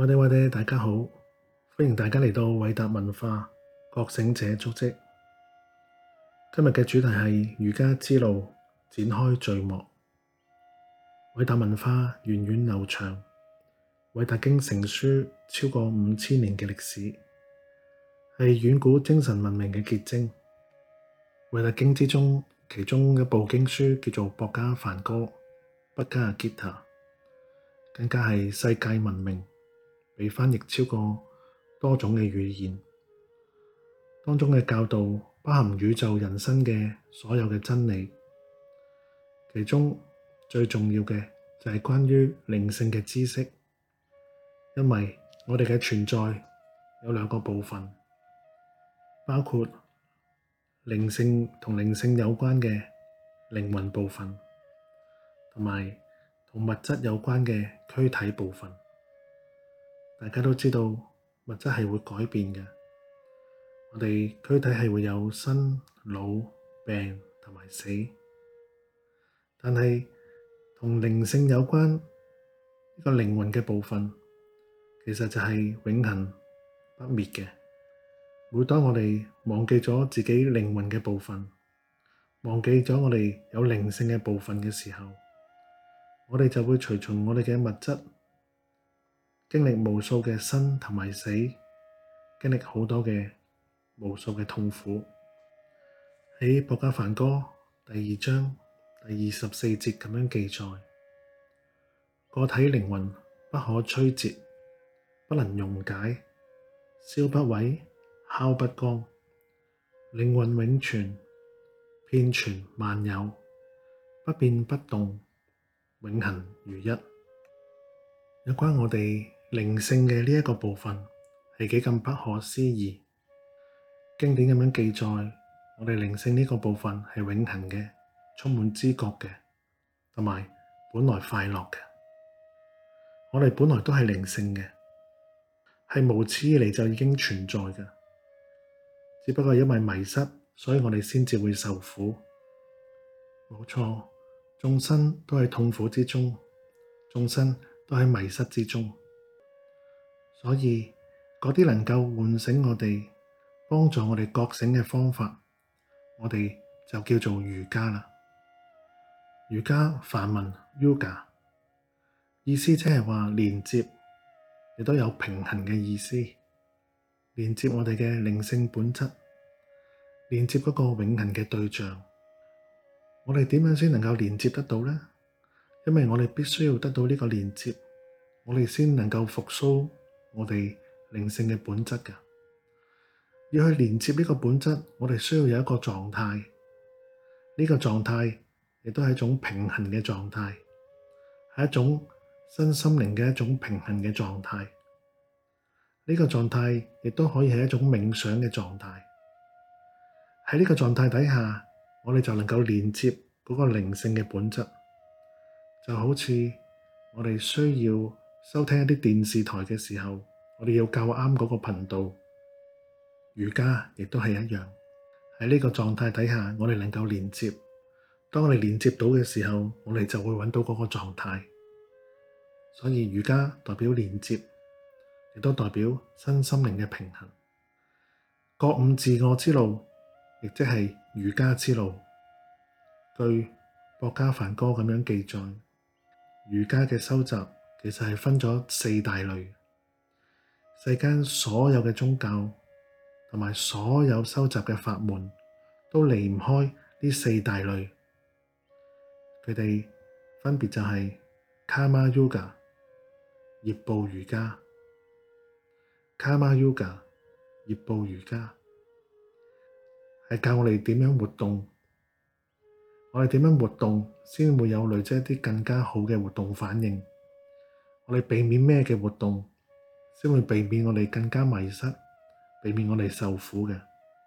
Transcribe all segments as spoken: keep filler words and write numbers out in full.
我哋我哋大家好，歡迎大家嚟到偉達文化覺醒者足跡。今日嘅主題係瑜伽之路展開序幕。偉達文化源遠流長，偉達經成書超過五千年嘅歷史，係遠古精神文明嘅結晶。偉達經之中，其中一部經書叫做《薄伽梵歌》（北加吉他），更加係世界聞名，被翻譯超過多種嘅語言。當中嘅教導包含宇宙人生嘅所有嘅真理，其中最重要嘅就係關於靈性嘅知識。因為我哋嘅存在有兩個部分，包括靈性同靈性有關嘅靈魂部分，同埋同物質有關嘅軀體部分。大家都知道物質係會改變嘅，我哋軀體係會有生老病同埋死，但係同靈性有關呢個靈魂嘅部分，其實就係永恆不滅嘅。每當我哋忘記咗自己靈魂嘅部分，忘記咗我哋有靈性嘅部分嘅時候，我哋就會隨從我哋嘅物質，經歷無數嘅生同埋死，經歷好多嘅無數嘅痛苦。喺《薄伽梵歌》第二章第二十四節咁樣記載：個體靈魂不可摧折，不能溶解，燒不毀，烤不乾，靈魂永存，遍存萬有，不變不動，永恆如一。有關我哋靈性嘅呢一個部分係幾咁不可思議。經典咁樣記載，我哋靈性呢個部分係永恆嘅，充滿知覺嘅，同埋本來快樂嘅。我哋本來都係靈性嘅，係無始以嚟就已經存在嘅，只不過因為迷失，所以我哋先至會受苦。冇錯，眾生都喺痛苦之中，眾生都喺迷失之中。所以嗰啲能夠喚醒我哋、幫助我哋覺醒嘅方法，我哋就叫做瑜伽啦。瑜伽梵文 Yoga， 意思即係話連接，亦都有平衡嘅意思。連接我哋嘅靈性本質，連接嗰個永恆嘅對象。我哋點樣先能夠連接得到呢？因為我哋必須要得到呢個連接，我哋先能夠復甦我哋靈性嘅本質㗎。要去連接呢個本質，我哋需要有一個狀態，呢個狀態亦都係一種平衡嘅狀態，係一種身心靈嘅一種平衡嘅狀態。呢個狀態亦都可以係一種冥想嘅狀態。喺呢個狀態底下，我哋就能夠連接嗰個靈性嘅本質。就好似我哋需要收聽一啲電視台嘅時候，我哋要校啱嗰個頻道。瑜伽亦都係一樣，喺呢個狀態底下，我哋能夠連接。當我哋連接到嘅時候，我哋就會揾到嗰個狀態。所以瑜伽代表連接，亦都代表身心靈嘅平衡。覺悟自我之路，亦即係瑜伽之路。據薄伽梵歌咁樣記載，瑜伽嘅修習其實係分咗四大類。世間所有嘅宗教同埋所有修習嘅法門都離唔開呢四大類。佢哋分別就係 Karma Yoga 業報瑜伽。Karma Yoga 業報瑜伽係教我哋點樣活動，我哋點樣活動先會有累積一啲更加好嘅活動反應。我哋避免咩嘅活動先會避免我哋更加迷失，避免我哋受苦嘅。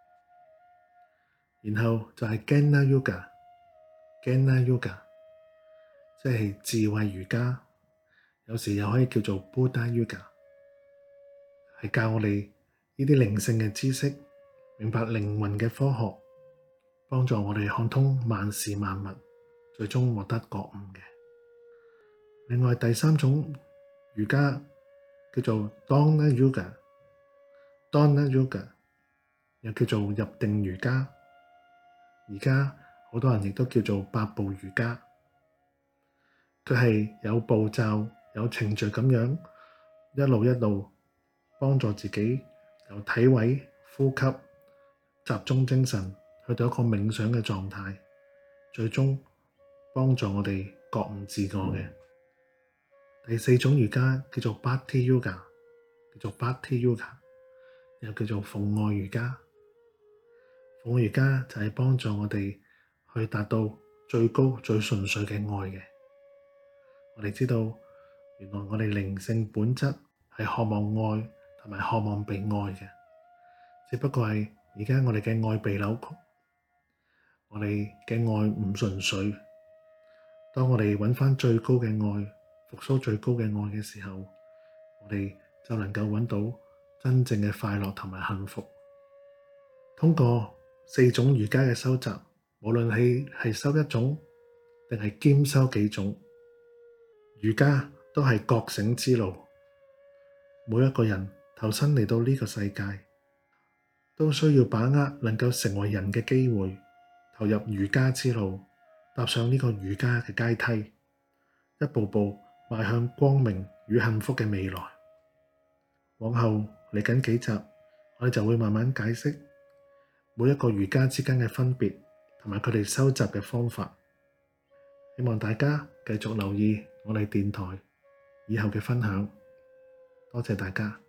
然後就係 Jnana Yoga，Jnana Yoga 即係智慧瑜伽，有時又可以叫做 Buddha Yoga， 係教我哋呢啲靈性嘅知識，明白靈魂嘅科學，幫助我哋看通萬事萬物，最終獲得覺悟嘅。另外第三種瑜伽叫做 Dana Yoga，Dana Yoga 又叫做入定瑜伽，而家好多人亦都叫做八步瑜伽。佢係有步驟、有程序咁樣一路一路幫助自己由體位、呼吸、集中精神去到一個冥想嘅狀態，最終幫助我哋覺悟自我嘅。第四種瑜伽叫做 Bhakti Yoga， 叫做 Bhakti Yoga， 又叫做奉愛瑜伽。奉愛瑜伽就係幫助我哋去達到最高最純粹嘅愛嘅。我哋知道原來我哋靈性本質係渴望愛同埋渴望被愛嘅，只不過係而家我哋嘅愛被扭曲，我哋嘅愛唔純粹。當我哋揾返最高嘅愛，復甦最高嘅愛嘅時候，我哋就能夠揾到真正嘅快樂同埋幸福。通過四種瑜伽嘅修習，無論係係修一種定係兼修幾種，瑜伽都係覺醒之路。每一個人投身嚟到呢個世界，都需要把握能夠成為人嘅機會，投入瑜伽之路，踏上呢個瑜伽嘅階梯，一步步邁向光明與幸福嘅未來。往後嚟緊幾集，我哋就會慢慢解釋每一個瑜伽之間嘅分別，同埋佢哋修習嘅方法。希望大家繼續留意我哋電台以後嘅分享。多謝大家。